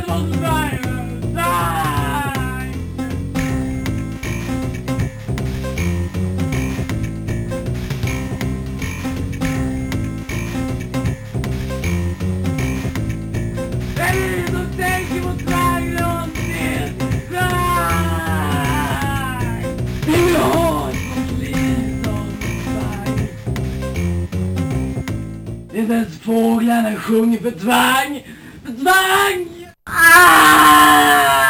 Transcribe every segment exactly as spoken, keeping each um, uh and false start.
det var så bra. Inte ens fåglarna sjunger för tvang. För tvang! Ah!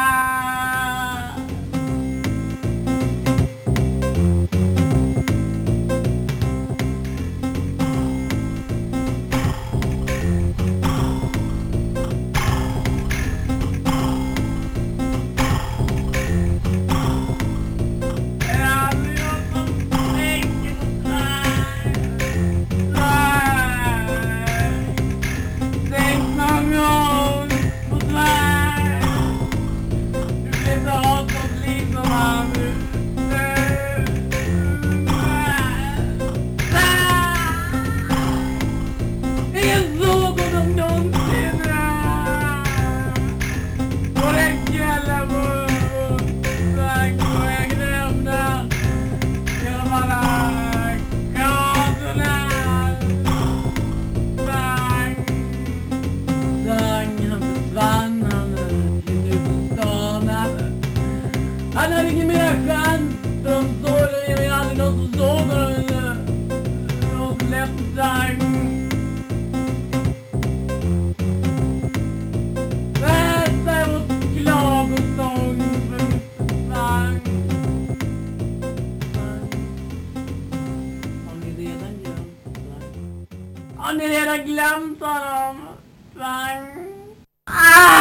Han hade ingen mer chans. De såg det, det är aldrig någon som såg det. De släppte. Läsa och klagosång för mitt tvang. Har ni redan glömt tvang? Har ni redan glömt honom? Tvang. Ah!